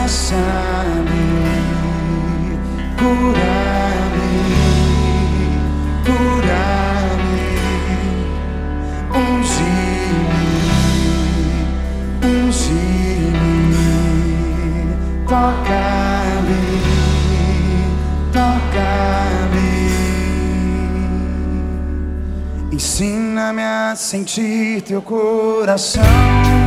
abraça-me, cura-me, cura-me, unge-me, unge-me, toca-me, toca-me. Ensina-me a sentir teu coração.